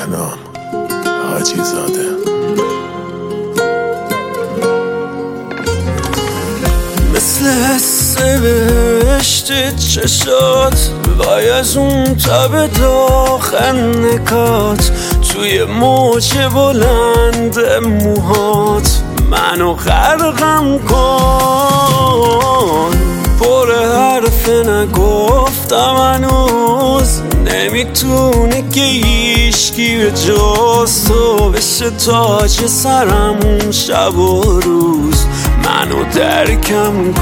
بهنام حاجی زاده. مثل حس بهشت چشات وای از اون تب داخل نکات توی موج بلند موهات منو غرقم کن. پر حرف نگفتم هنوز نمیتونه که هیچکی به جز تو بشه تاج سرم شب و روز. منو درکم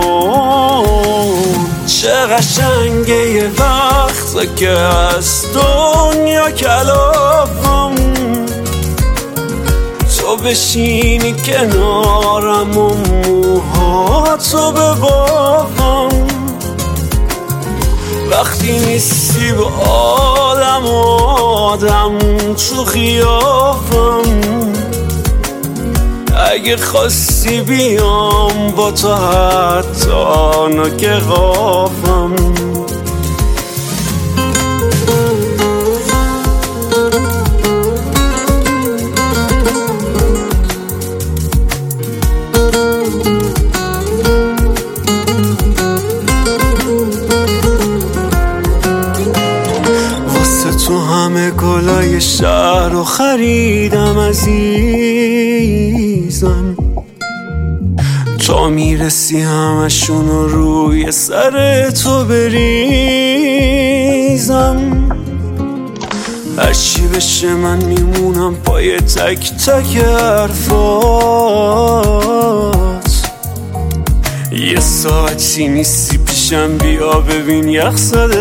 کن. چه قشنگه یه وقت که از دنیا کلافم تو بشینی کنارم و موهاتو ببافم. وقتی نیستی با آدم تو خیافم. اگه خواستی بیام با تو حتی ناگهافم. تو همه گلای شهر رو خریدم عزیزم. تا میرسی همشون رو روی سر تو بریزم. هرچی بشه من میمونم پای تک تک حرفات. یه ساعتی نیستی پیشم بیا ببین یخ زده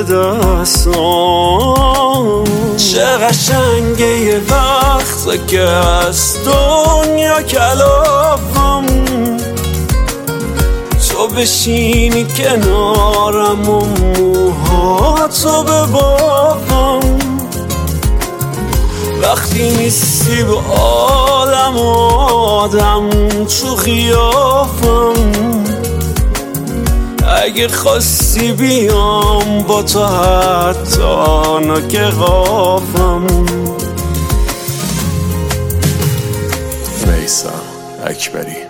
دستام. چه قشنگه یه وقت که از دنیا کلافم تو بشینی کنارم و موهاتو ببافم. وقتی نیستی با آدم تو خیافم. اگه خواستی بیام با تو حتی ناگهافم. میثم اکبری.